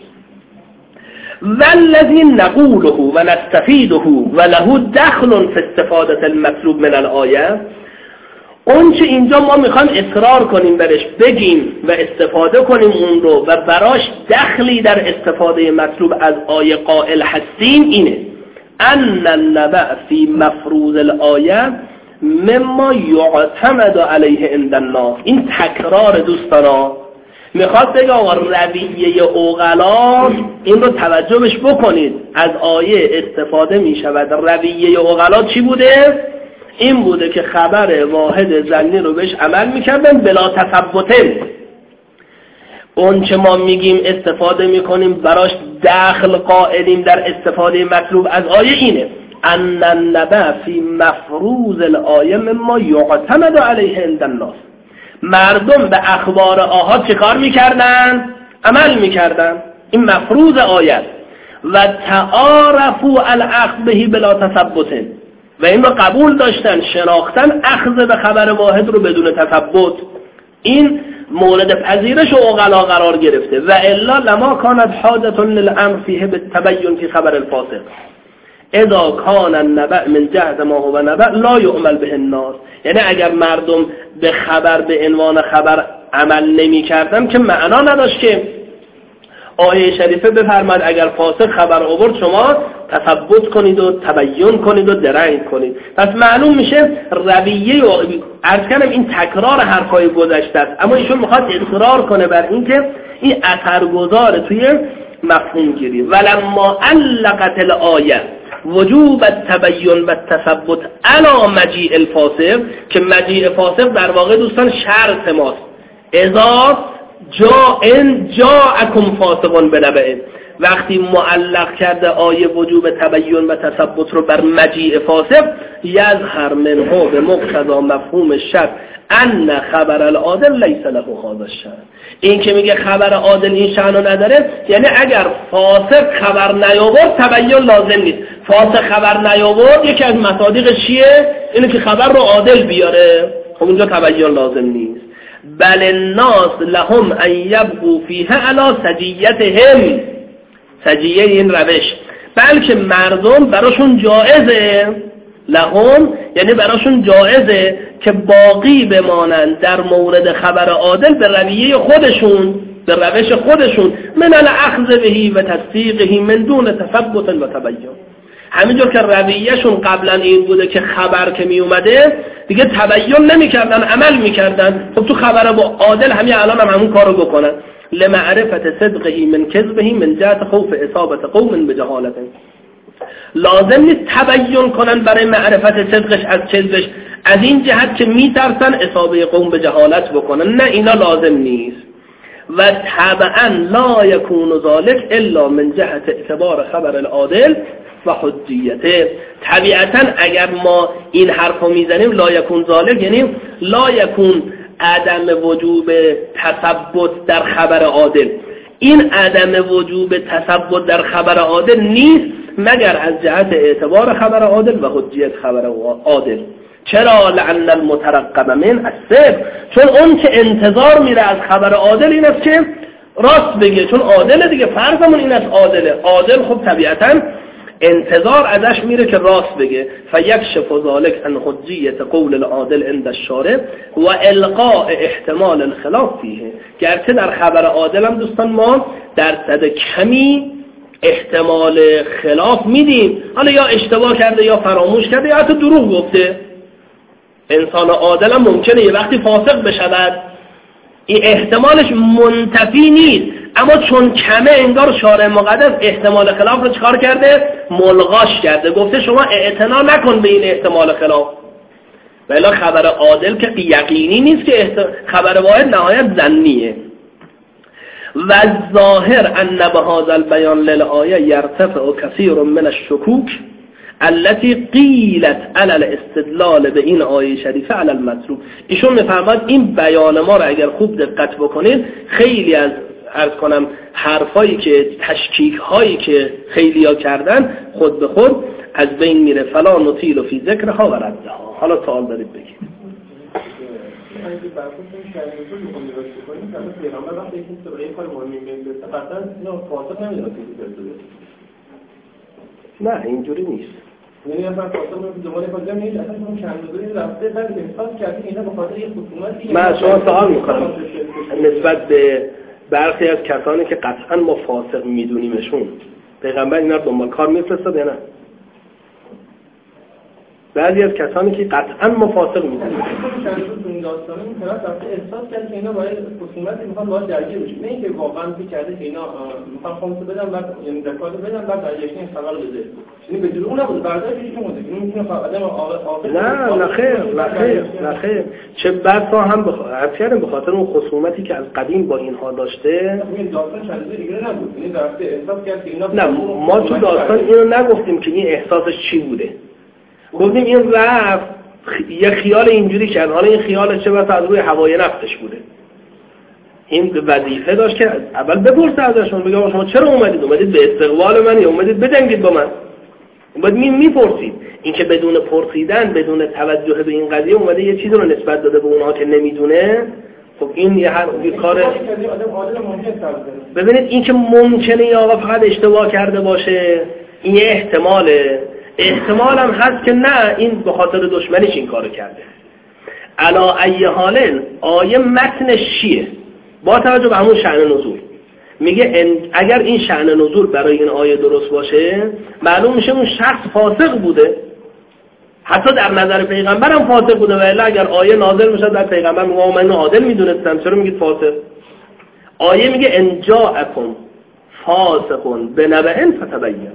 [SPEAKER 1] والذی نقوله و نستفیده و له دخل فی استفاده المطلوب من الآیه، اون چه اینجا ما میخوایم اصرار کنیم برش بگیم و استفاده کنیم اون رو و براش دخلی در استفاده مطلوب از آیه قائل هستیم اینه ان النبأ فی مفروض الآیه مما یعتمد علیه عند الناس. این تکرار دوستانا میخواد بگه آقا رویه عقلا این رو توجهش بکنید، از آیه استفاده میشود. رویه عقلا چی بوده؟ این بوده که خبر واحد ظنی رو بهش عمل میکردن بلا تثبته. اون چه ما میگیم استفاده میکنیم براش دخل قائلیم در استفاده مطلوب از آیه اینه ان النبأ فی مفروض الآیه مما یعتمد علیه عند الناس. مردم به اخبار آحاد چه کار میکردن؟ عمل میکردن. این مفروض آیه و تعارفوا الاخذ به بلا تثبت، و این رو قبول داشتن شناختن اخذ به خبر واحد رو بدون تثبت. این مورد پذیرش و عقلا قرار گرفته. و الا لما کانت حاجة للامر فیه بالتبین فی خبر الفاسق اذا کان النبأ من جهت ما هو نبأ لا یعمل به الناس. یعنی اگر مردم به خبر به عنوان خبر عمل نمی کردن که معنا نداشت که آیه شریفه بفرماد اگر فاسق خبر آورد شما تثبت کنید و تبین کنید و درنگ کنید. پس معلوم میشه رویه و عرض کردم این تکرار حرفای گذشته است، اما ایشون میخواد اصرار کنه بر این که این اثرگذار توی مفهوم گیری. ولما علقت الآیه وجوب التبین و التثبت علی مجیء الفاسق، که مجیء فاسق در واقع دوستان شرط ماست. اذا جاءکم فاسقون بنبأ، وقتی معلق کرده آیه وجوب تبین و تثبت رو بر مجیء فاسق، یظهر منه به مقتضا مفهوم الشرط ان خبر العادل لیس له هذا الشأن. این که میگه خبر عادل این شأن رو نداره، یعنی اگر فاسق خبر نیاورد تبین لازم نیست. فاسق خبر نیاورد یکی از مصادیق چیه؟ اینه که خبر رو عادل بیاره، خب اونجا تبین لازم نیست. بل الناس لهم ان یبقوا فیها علی سجیتهم، سجیه این روش، بلکه مردم براشون جایزه، لهم یعنی براشون جایزه که باقی بمانند در مورد خبر عادل به رویه خودشون، به روش خودشون، من الاخذ بهی و تصدیقهی من دون تثبت و تبین. همینجور که رویهشون قبلا این بوده که خبر که می اومده دیگه تبین نمی کردن، عمل می کردن. خب تو خبر با عادل همین الان هم همون کارو بکنن. لمعرفت صدقهی من کذبهی من جهت خوف اصابت قوم بجهالت. لازم نیست تبین کنن برای معرفت صدقش از کذبش، از این جهت که می ترسن اصابه قوم به جهالت بکنن. نه، اینا لازم نیست. و طبعا لا یکون ذلك الا من جهت اعتبار خبر العادل و حجیته. طبیعتا اگر ما این حرفو میزنیم لا یکون ذلك یعنی لا یکون عدم وجوب تثبت در خبر عادل. این عدم وجوب تثبت در خبر عادل نیست مگر از جهت اعتبار خبر عادل و حجیت خبر عادل. چرا؟ لعن المترقب من الصدق، چون اون که انتظار میره از خبر عادل این است که راست بگه، چون عادله دیگه، فرضمون این است عادله. عادل خب طبیعتاً انتظار ازش میره که راست بگه. فیکشف ذلک عن حجیت قول العادل عند الشارع و القاء احتمال الخلاف فیه. گرچه در خبر عادل هم دوستان ما درصد کمی احتمال خلاف میدیم، حالا یا اشتباه کرده یا فراموش کرده یا حتی دروغ گفته. انسان عادل هم ممکنه یه وقتی فاسق بشود، این احتمالش منتفی نیست، اما چون کمه انگار شارع مقدس احتمال خلاف رو چکار کرده؟ ملغاش کرده، گفته شما اعتنا نکن به این احتمال خلاف. ولی خبر عادل که یقینی نیست، که خبر واحد نهایت ظنیه. و الظاهر ان بهذا البیان للآیه یرتفع کثیر من الشکوک التي قیلت علی الاستدلال به این آیه شریفه علی المطلوب. ایشون میفرماید این بیان ما رو اگر خوب دقت بکنید، خیلی از عرض کنم حرفایی که تشکیک هایی که خیلیا کردن خود به خود از بین میره. فلا نطیل فی ذکرها و ردها. حالا سوال دارید بگید. نه اینجوری نیست.
[SPEAKER 3] یعنی اصلا خاطر دوباره بازم نیست، اصلا اون چند روزی رفته بعد احساس کردی اینا به خاطر یه خصومتی.
[SPEAKER 1] من شما سوال میکنم نسبت به برخی از کسانی که قطعا ما فاسق میدونیمشون، پیغمبر اینا رو دنبال کار میفرستاد یا نه؟ بعضی از کسانی که قطعا ما فاسق میدونیم
[SPEAKER 3] چند روز این داستانه این طرف رفته احساس کرد که اینا باید خصومتی میخوان باید درگیر بشه، نه اینکه واقعا فکر کرده که اینا میخوان خمس بدن بعد یعنی زکات بدن بعد برگشتن این خبر بده، یعنی به جور اون نبود برداشت چیزی که ممکنه میتونه آدم عاقل.
[SPEAKER 1] نه خیر چه بسا هم به خاطر اون خصومتی که از قدیم با اینها داشته.
[SPEAKER 3] این داستان چند روز دیگه نبود، یعنی رفته احساس کرد که اینا
[SPEAKER 1] نه ما تو داستان اینو نگفتیم که این احساسش چی بوده، گفتیم این رفت یه خیال اینجوری کرد، حالا این خیال چه بسا از روی هوای نفسش بوده. این وظیفه داشت که اول بپرسه ازشون، بگه شما چرا اومدید به استقبال من یا اومدید بدنگید با من؟ باید میپرسید. این که بدون پرسیدن، بدون توجه به این قضیه اومده یه چیزی رو نسبت داده به اونها که نمیدونه، خب این یه کار. ببینید این که ممکنه یا آقا فقط اشتباه کرده باشه، این یه احتمال هم هست که نه این به خاطر دشمنیش این کارو کرده. علا ای حالن آیه متنش چیه؟ با توجه به همون شأن نزول میگه اگر این شأن نزول برای این آیه درست باشه، معلوم میشه اون شخص فاسق بوده، حتی در نظر پیغمبر هم فاسق بوده. و الا اگر آیه نازل میشه در پیغمبر میگه من عادل میدونستم، چرا میگید فاسق؟ آیه میگه ان جاءکم فاسق بنبأ فتبینوا.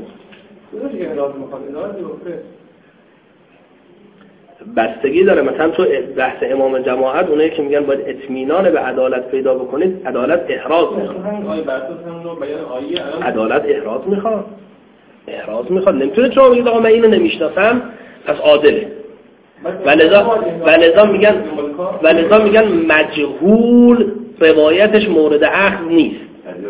[SPEAKER 1] بستگی داره. مثلا تو بحث امام جماعت اونایی که میگن باید اطمینان به عدالت پیدا بکنید، عدالت احراز میخواد. عدالت احراز میخواد. نمیتونه شما بگید آقا من اینو نمیشناسم پس عادله. ولذا میگن مجهول روایتش مورد اخذ نیست.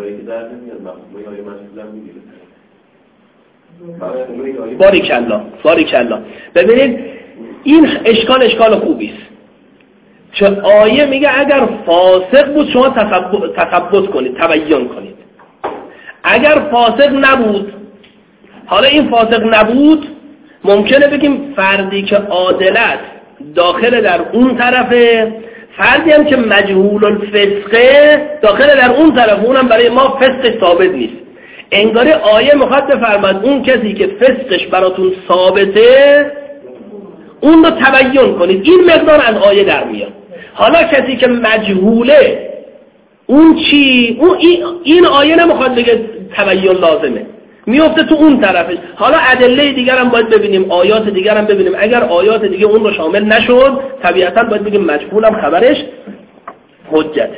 [SPEAKER 1] باریکالله. ببینید این اشکال خوبی است. چه آیه میگه اگر فاسق بود شما تثبت کنید، تبیین کنید. اگر فاسق نبود، حالا این فاسق نبود، ممکنه بگیم فردی که عادلت داخل در اون طرفه، فردی هم که مجهول الفسقه داخل در اون طرف، اونم برای ما فسق ثابت نیست. انگار آیه میخواد بفرماید اون کسی که فسقش براتون ثابته اون رو تبیین کنید. این مقدار از آیه در میاد. حالا کسی که مجهوله اون چی؟ این آیه نمیخواد بگه تبیین لازمه، میفته تو اون طرفش. حالا ادله دیگر هم باید ببینیم، آیات دیگر هم ببینیم. اگر آیات دیگه اون رو شامل نشد طبیعتا باید بگیم مجهول هم خبرش حجته.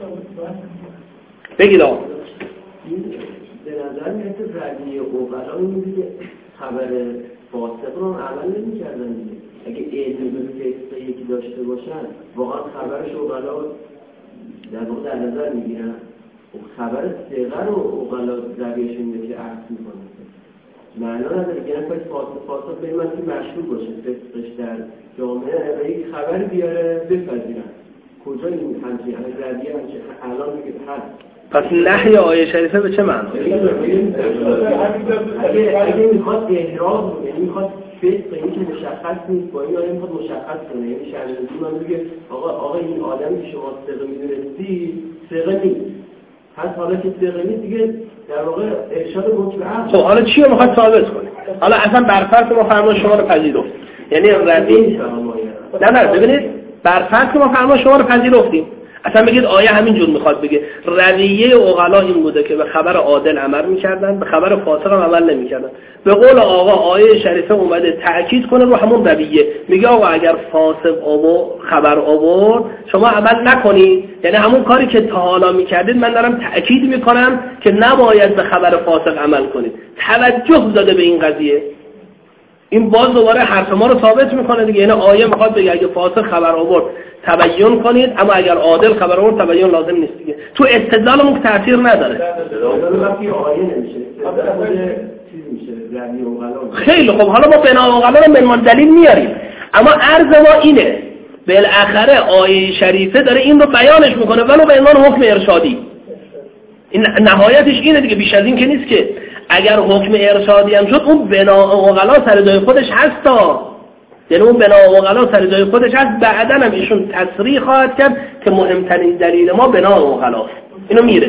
[SPEAKER 1] بگید آقا
[SPEAKER 4] به نظر میاد که رجیه اوغلا میگه خبر فاسق رو عمل نمی‌کردن دیگه. اگه علم به فقه یکی داشته باشن واقعا خبرش اوغلا در واقع در نظر میگیرن، خبر ثقه رو اوغلا رویش اینه که عکس میکنه، معنا نداره که نفر فاسد به من که مشروع باشه فقهش در جامعه و یک خبر بیاره بپذیرن. کجا این همچین رویه همچین الان میگه هست؟
[SPEAKER 1] پس نهی آیه شریفه به چه معنی؟
[SPEAKER 4] اگه میخواد احراز رو، یعنی میخواد فقه این که مشخص نیست، با این آیه میخواد مشخص کنه، یعنی شرعی من میگه آقا این آدمی که شما ثقه میدونستی ثقه نیست، پس حالا که ثقه نیست دیگه در واقع ارشاد حکم عقل.
[SPEAKER 1] خب حالا چی رو میخواد ثابت کنه؟ حالا اصلا برفرض ما فرمان شما رو پذیرفت، یعنی روی نه ببینید برفرض که ما فرمان شما رو پذیرفتیم، اصلا بگید آیه همین جور میخواد بگه رویه عقلا این بوده که به خبر عادل عمل میکردن، به خبر فاسق هم عمل نمیکردن. به قول آقا آیه شریفه اومده تأکید کنه رو همون رویه، میگه آقا اگر فاسق خبر آورد شما عمل نکنید، یعنی همون کاری که تا حالا میکردید من دارم تأکید میکنم که نباید به خبر فاسق عمل کنید. توجه داده به این قضیه، این باز دوباره حرف ما رو ثابت میکنه دیگه، یعنی آیه میخواد بگه اگه فاسق خبر آورد تبیین کنید، اما اگر عادل خبر آورد تبیین لازم نیست دیگه. تو استدلالمون تاثیر نداره. خیلی خب، حالا ما بنا عقلا رو منمان دلیل میاریم، اما عرض ما اینه بالاخره آیه شریفه داره این رو بیانش میکنه ولو به عنوان حکم ارشادی. این نهایتش اینه دیگه، بیش از این که نیست که. اگر حکم ارشادی هم شد اون بنا عقلا سر جای خودش هستا، یعنی اون بنا عقلا سر جای خودش هست، بعدن هم ایشون تصریح خواهد کرد که مهمترین دلیل ما بنا عقلا. اینو میره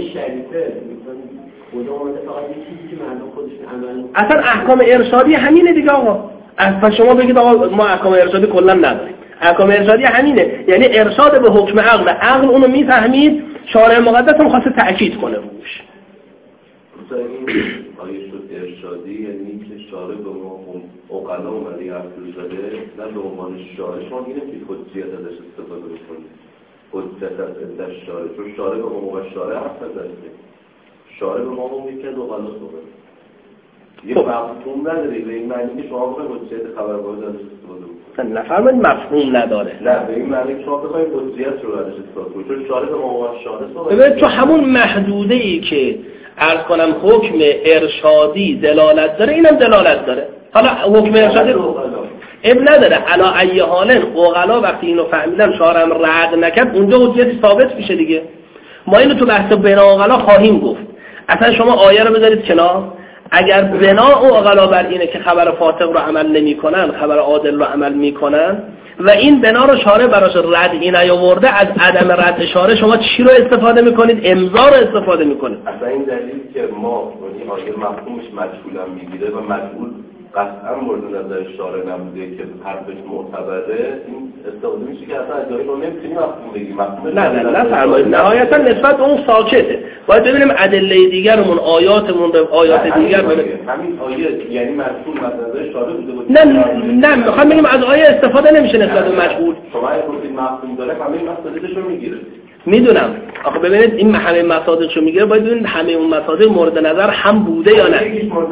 [SPEAKER 1] اصلا احکام ارشادی همینه دیگه آقا. اصلا شما بگید آقا ما احکام ارشادی کلا نداریم، احکام ارشادی همینه، یعنی ارشاد به حکم عقل اونو میفهمید، شارع مقدس هم خواسته تأکید کنه روش.
[SPEAKER 5] مثلا این آیه شد ارشادی، یعنی که شارع به ما اون عقلا اومده حرف زده، نه به عنوان شارع شما اینه که حجیت ازش استفاده بکنید، حجیت از شارع، چون شارع به ما شارع حرف زده، شارع به ما اون یکی از عقلا صحبت یه مفهوم نداره، به این معنی که شما بخواید حجیت خبر باید ازش استفاده بکنید.
[SPEAKER 1] نفرمایید مفهوم نداره،
[SPEAKER 5] نه به این معنی که شما بخواید حجیت رو ازش استفاده کنید، چون شارع به ما شارع صحبت.
[SPEAKER 1] ببینید تو همون محدوده ای که عرض کنم حکم ارشادی دلالت داره، اینم دلالت داره. حالا حکم ارشادی اب نداره، علا ای حال عقلا وقتی اینو فهمیدن شارع رد نکرد اونجا حجیت ثابت میشه دیگه. ما اینو تو بحث بنا عقلا خواهیم گفت. اصلا شما آیه رو بذارید کنار، اگر بنا عقلا بر اینه که خبر فاسق رو عمل نمیکنن، خبر عادل رو عمل میکنن و این بنا رو شارع براش ردی نیاورده، از عدم رد شارع شما چی رو استفاده میکنید؟ امضا رو استفاده میکنید.
[SPEAKER 5] اصلا این دلیل که ما این آیه مفهومش مجهول هم میگیره و مجهول قطعا مورد نظر شارع نبوده که حرفش معتبره، این استفاده میشه که اصلا از جایی رو نمیتونیم مفهوم بگیم.
[SPEAKER 1] نه فرمایید، نهایتا نسبت به اون ساکته. باید ببینیم ادله دیگرمون، آیاتمون، آیات دیگر ببینیم.
[SPEAKER 5] همین آیه یعنی مجهول از نظر شارع بوده باشه.
[SPEAKER 1] نه میخوام بگیم از آیه استفاده نمیشه نسبت به مجهول.
[SPEAKER 5] شما اگه گفتید مفهوم داره همه مصادیقش رو میگیره.
[SPEAKER 1] میدونم، آخه ببینید این همه مصادیقشو میگیره، باید ببینید همه اون مصادیق مورد نظر هم بوده یا نه.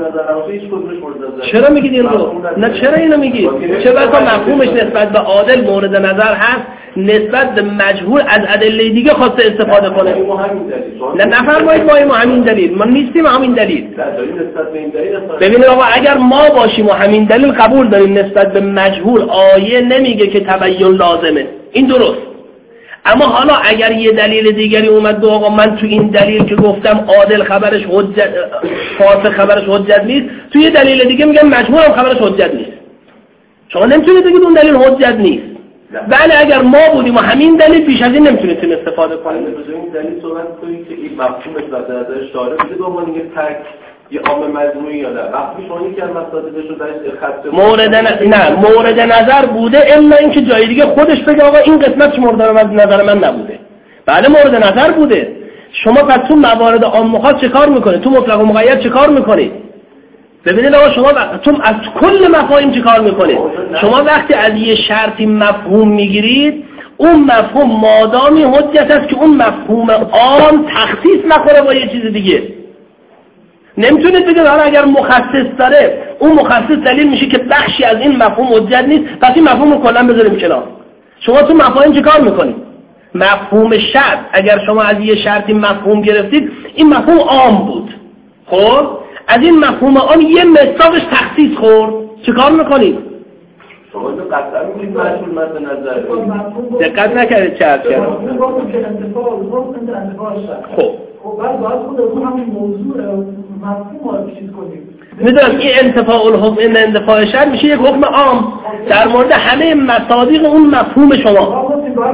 [SPEAKER 1] چرا میگید این رو؟ نه چرا اینو میگید؟ چه بسا مفهومش نسبت به عادل مورد نظر هست، نسبت به مجهول از ادله دیگه خواسته استفاده کنه. نه نفرمایید ما همین دلیل، ما نیستیم همین دلیل. ببینید آقا اگر ما باشیم و همین دلیل قبول داریم نسبت به مجهول، آیه نمیگه که تبیین لازمه، این درست. اما حالا اگر یه دلیل دیگری اومد دو آقا من تو این دلیل که گفتم عادل خبرش حجت، فاسق خبرش حجت نیست، تو یه دلیل دیگه میگم مجهول هم خبرش حجت نیست، شما نمیتونید بگید اون دلیل حجت نیست. بله اگر ما بودیم و همین دلیل بیش از این نمیتونید استفاده کنید.
[SPEAKER 5] این دلیل صحبت کنید که این مفهومش در نظر شارع بوده به عنوان یه تک یه عام مجموعی یا نه. وقتی شما یکی از مصادیقش رو درش خط
[SPEAKER 1] مورد نظر بوده، الا اینکه جای دیگه خودش بگه آقا این قسمتش مورد نظر من نبوده. بله مورد نظر بوده. شما پس تو موارد عام خاص چه کار میکنید؟ تو مطلق و مقید چه کار میکنید؟ ببینید آقا شما تو از کل مفاهیم چه کار میکنید؟ شما وقتی از یه شرطی مفهوم میگیرید، اون مفهوم مادامی حجت است که اون مفهوم عام تخصیص نخوره با یه چیز دیگه. نمیتونید بگید حالا اگر مخصص داره اون مخصص دلیل میشه که بخشی از این مفهوم حجت نیست، پس این مفهوم رو کلا بذاریم کنار. شما تو مفاهیم چه کار میکنید؟ مفهوم شرط، اگر شما از یه شرطی مفهوم گرفتید، این مفهوم عام بود، خب از این مفهوم عام یه مصداقش تخصیص خورد، چه کار میکنید؟
[SPEAKER 5] شما تو قطعا میگید مشمول مد نظر.
[SPEAKER 1] دقت نکردید چه عرض کردم؟ خب
[SPEAKER 6] باید خود رو همین موضوع مفهوم رو چیز کنیم.
[SPEAKER 1] میدونم این انتفاع الحکم، این انتفاع شرط میشه یک حکم عام در مورد همه مصادیق اون مفهوم شما.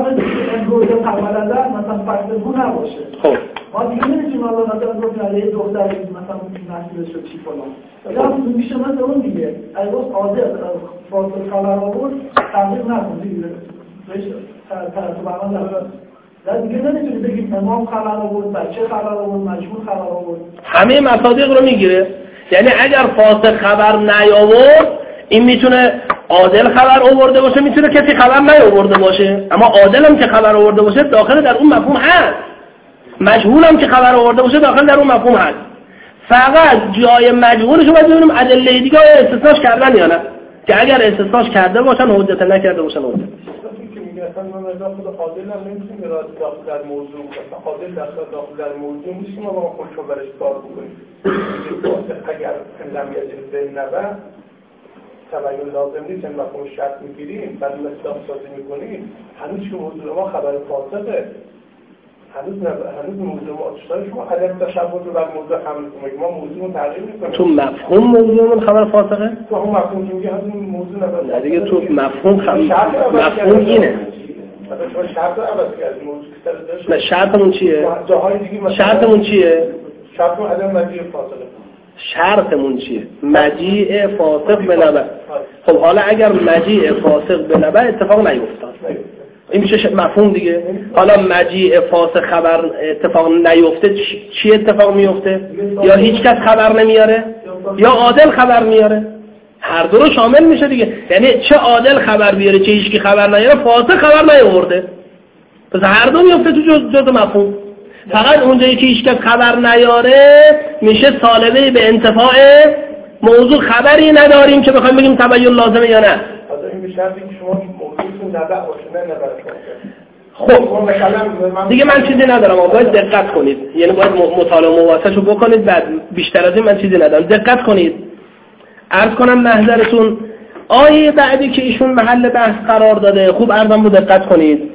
[SPEAKER 1] خب
[SPEAKER 6] ما دیگه نمیتونیم الله مثلا گفت یه دختر مثلا مسئولش رو چی فلان. یا میشه مثلا اون دیگه اگه واسه عادل فاصله خبر آورد تغییر نکنه دیگه. تو برنامه در دیگه نمیتونی بگیم امام خبر آورد، بچه خبر آورد، مجموع خبر آورد.
[SPEAKER 1] همه مصادیق رو میگیره. یعنی اگر فاسق خبر نیاورد، این میتونه عادل خبر آورده باشه، میتونه کسی خبر نیاورده باشه، اما عادل هم که خبر آورده باشه داخل در اون مفهوم هست، مجهول هم که خبر آورده باشه داخل در اون مفهوم هست. فقط جای مجهولش رو باید ببینیم ادله دیگه استثناش کردن یا نه، که اگر استثناش کرده باشن حجت، نکرده باشن حجت.
[SPEAKER 3] مثلا من از خود عادل هم نمیتونیم داخل در موضوع، مثلا عادل داخل در موضوع نیستیم و ما خودشو برش کار بکنیم. اگر لم یجد بالنبع تبین لازم نیست، این مفهوم شرط میگیریم بعد مصداق سازی میکنیم، هنوز که موضوع ما خبر فاسقه، هنوز موضوع ما اشتراک شما عدم تشبه رو بر موضوع حمل کنیم، ما موضوع رو تغییر میکنیم.
[SPEAKER 1] تو مفهوم موضوع من خبر فاسقه؟
[SPEAKER 3] تو هم مفهوم که میگه همون موضوع نباید.
[SPEAKER 1] نه دیگه تو مفهوم مفهوم اینه.
[SPEAKER 3] شما شرط رو عوض کردیم، موضوع که سر داشت.
[SPEAKER 1] نه شرطمون چیه؟
[SPEAKER 3] جاهای دیگه مثلا
[SPEAKER 1] شرطمون چیه؟
[SPEAKER 3] شرطمون عدم مجیء فاصله.
[SPEAKER 1] شرطمون چیه؟ مجیء فاسق به نبع. خب حالا اگر مجیء فاسق به نبع اتفاق نیفتاد، این میشه مفهوم دیگه. حالا مجیء فاسق خبر اتفاق نیفته، چی اتفاق میفته؟ یا هیچ کس خبر نمیاره یا عادل خبر میاره، هر دو رو شامل میشه دیگه. یعنی چه عادل خبر بیاره چه هیچ کی خبر نیاره، فاسق خبر نیاورده، پس هر دو میفته تو جزء مفهوم. فقط اونجایی که هیچ کس خبر نیاره میشه سالبه به انتفاع موضوع، خبری نداریم که بخوایم بگیم تبین لازمه یا نه.
[SPEAKER 3] این به شرطی که شما موضوعتون نبع باشه، نه نبع.
[SPEAKER 1] خب دیگه من چیزی ندارم، باید دقت کنید، یعنی باید مطالعه مواسطشو بکنید، بعد بیشتر از این من چیزی ندارم. دقت کنید، عرض کنم محضرتون آیه بعدی که ایشون محل بحث قرار داده، خوب عرضم رو دقت کنید.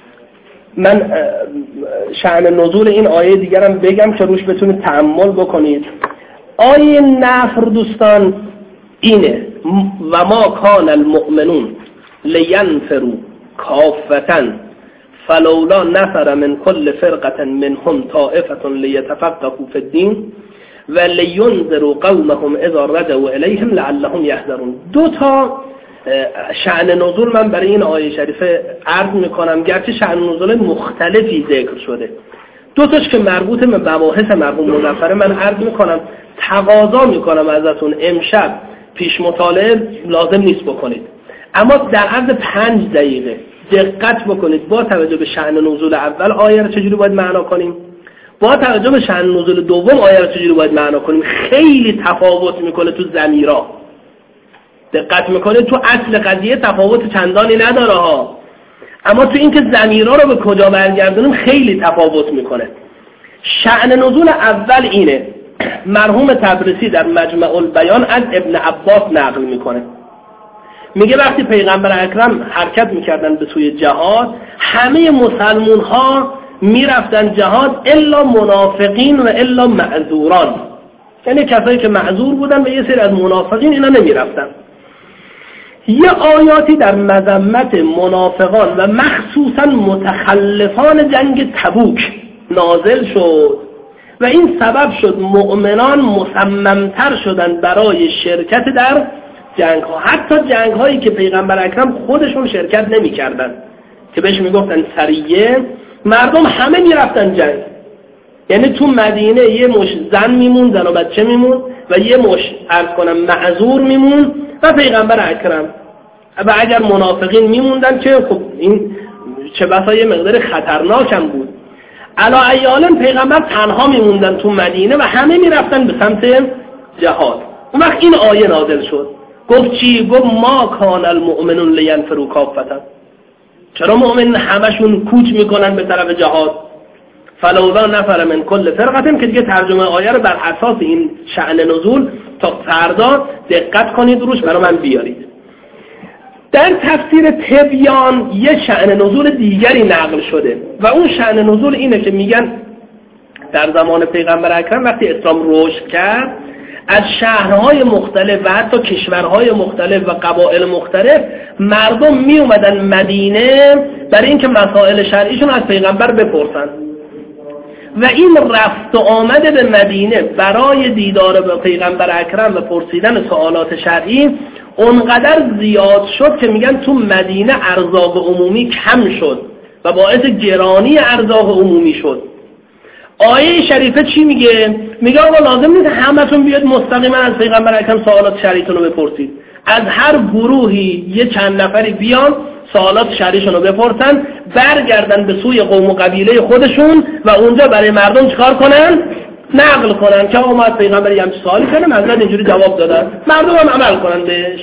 [SPEAKER 1] من شأن نزول این آیه دیگرم بگم که روش بتونید تأمل بکنید. آیه نفر دوستان اینه: و ما کان المؤمنون لینفروا کافة فلولا نفر من كل فرقة منهم طائفة لیتفقهوا فی الدین و لینذروا قومهم اذا رجعوا الیهم لعلهم یحذرون. دو تا شأن نزول من برای این آیه شریفه عرض میکنم، گرچه شأن نزول مختلفی ذکر شده، دو تاش که مربوط به مباحث مرحوم مظفر من عرض میکنم. تقاضا میکنم ازتون امشب پیش مطالعه لازم نیست بکنید، اما در عرض 5 دقیقه دقت بکنید با توجه به شأن نزول اول آیه رو چجوری باید معنا کنیم، با توجه به شأن نزول دوم آیه رو چجوری باید معنا کنیم. خیلی تفاوت میکنه تو ضمیرها. دقت میکنید تو اصل قضیه تفاوت چندانی نداره ها، اما تو اینکه ضمیرها رو به کجا برگردونیم خیلی تفاوت میکنه. شأن نزول اول اینه، مرحوم تبریسی در مجمع البیان از ابن عباس نقل میکنه، میگه وقتی پیغمبر اکرم حرکت میکردن به سوی جهاد، همه مسلمون ها میرفتن جهاد الا منافقین و الا معذوران، یعنی کسایی که معذور بودن و یه سری از منافقین اینا نمیرفتن. یه آیاتی در مذمت منافقان و مخصوصا متخلفان جنگ تبوک نازل شد و این سبب شد مؤمنان مصممتر شدن برای شرکت در جنگ ها، حتی جنگ هایی که پیغمبر اکرم خودشون شرکت نمی کردن که بهش می گفتن سریه. مردم همه می رفتن جنگ، یعنی تو مدینه یه مش زن میمون، زن و بچه میمون و یه مش عرض کنم معذور میمون و پیغمبر اکرم، و اگر منافقین میموندن که خب این چه بسا یه مقدار خطرناک هم بود. علا ایالن پیغمبر تنها میموندن تو مدینه و همه میرفتن به سمت جهاد. اون وقت این آیه نازل شد. گفت چی؟ گفت ما کان المؤمنون لینفروا کافة. چرا مؤمن همشون کوچ میکنن به طرف جهاد؟ فلولا نفر من کل فرقه، که دیگه ترجمه آیه رو بر اساس این شأن نزول تا فردا دقت کنید روش برای من بیارید. در تفسیر تبیان یه شأن نزول دیگری نقل شده و اون شأن نزول اینه که میگن در زمان پیغمبر اکرم وقتی اسلام رشد کرد، از شهرهای مختلف و حتی کشورهای مختلف و قبایل مختلف مردم می اومدن مدینه برای اینکه مسائل شرعیشون از پیغمبر بپرسن و این رفت و آمده به مدینه برای دیدار به پیغمبر اکرم و پرسیدن سوالات شرعی اونقدر زیاد شد که میگن تو مدینه ارزاق عمومی کم شد و باعث گرانی ارزاق عمومی شد. آیه شریفه چی میگه؟ میگه آقا لازم نیست همتون بیاد مستقیما از پیغمبر اکرم سوالات شرعیتون رو بپرسید. از هر گروهی یه چند نفری بیان سوالات شرعیشون رو بپرسن، برگردن به سوی قوم و قبیله خودشون و اونجا برای مردم چیکار کنن؟ نقل کنن که آقا ما از پیغمبر یه همچین سوالی کردیم، حضرت اینجوری جواب دادن، مردم هم عمل کنن بهش.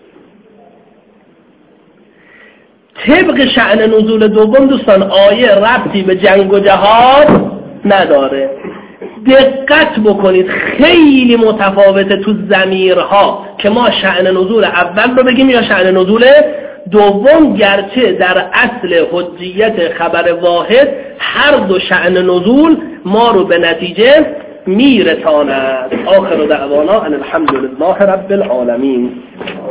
[SPEAKER 1] طبق شأن نزول دوم دوستان آیه ربطی به جنگ و جهاد نداره. دقت بکنید خیلی متفاوته تو ضمیرها که ما شأن نزول اول رو بگیم یا شأن نزول دوم، گرچه در اصل حجیت خبر واحد هر دو شأن نزول ما رو به نتیجه میرساند. آخر دعوانا ان الحمد لله رب العالمین.